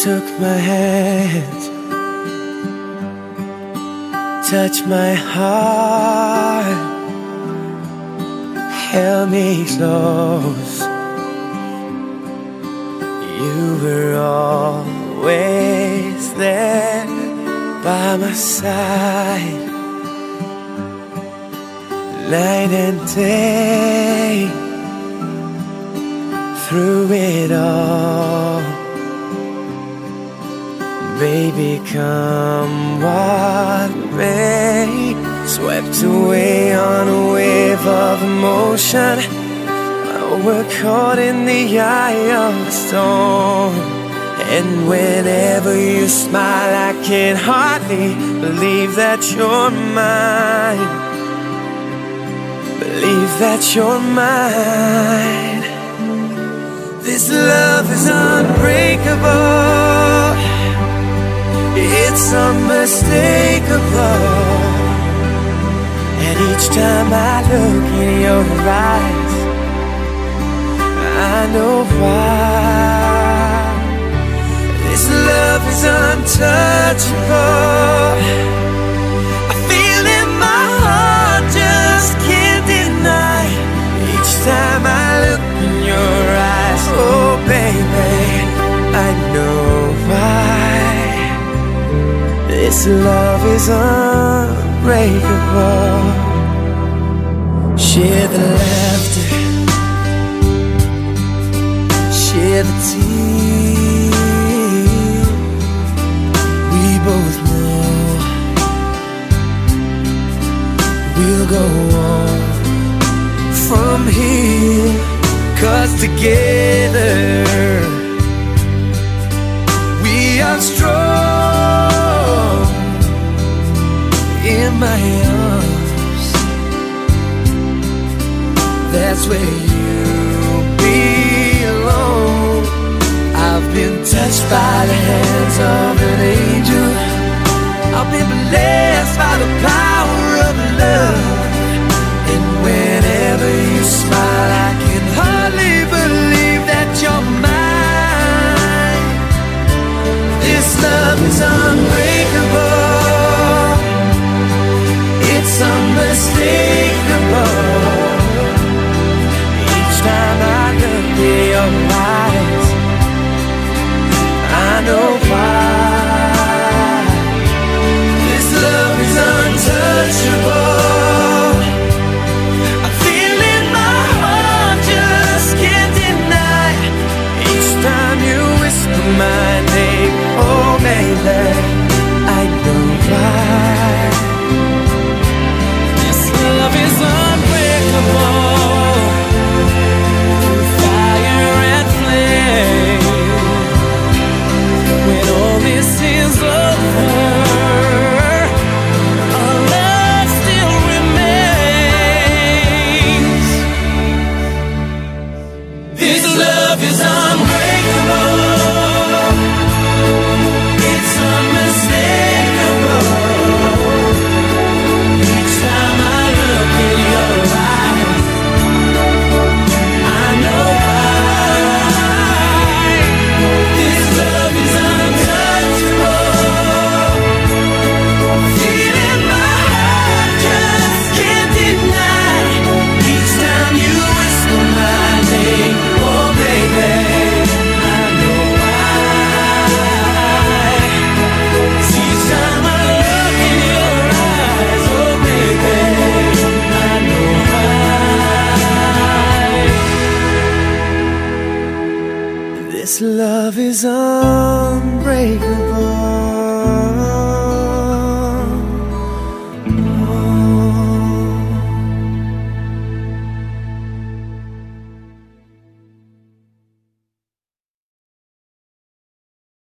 took my hand, touched my heart, held me close. You were always there by my side, night and day, through it all. Baby, come what may, swept away on a wave of emotion. We're caught in the eye of the storm, and whenever you smile, I can hardly believe that you're mine. Believe that you're mine. This love is unbreakable, it's unmistakable, and each time I look in your eyes, I know why. This love is untouchable, I feel in my heart, just can't deny. Each time I look in your eyes, oh baby, I know why. This love is unbreakable. Share the laughter, share the tears. We both know we'll go on from here, 'cause together we are strong. In my arms, that's where you belong. I've been touched by the hands of an angel, I've been blessed by the power of love, and whenever you smile, I can hardly believe that you're mine. This love is unbreakable, it's unmistakable. Each time I look in your eyes, I know why. This love is untouchable, I feel in my heart, just can't deny. Each time you whisper my name, oh baby, I know why. This love is unbreakable, fire and flame. When all this is over, our love still remains. This love is unbreakable, it's unmistakable. Each time I look in your eyes, I know why. This love is untouchable, feel in my heart, just can't deny. Each time you whisper my name, oh baby, I know why. Each time I look in your eyes, oh baby, I know why. This love is unbreakable.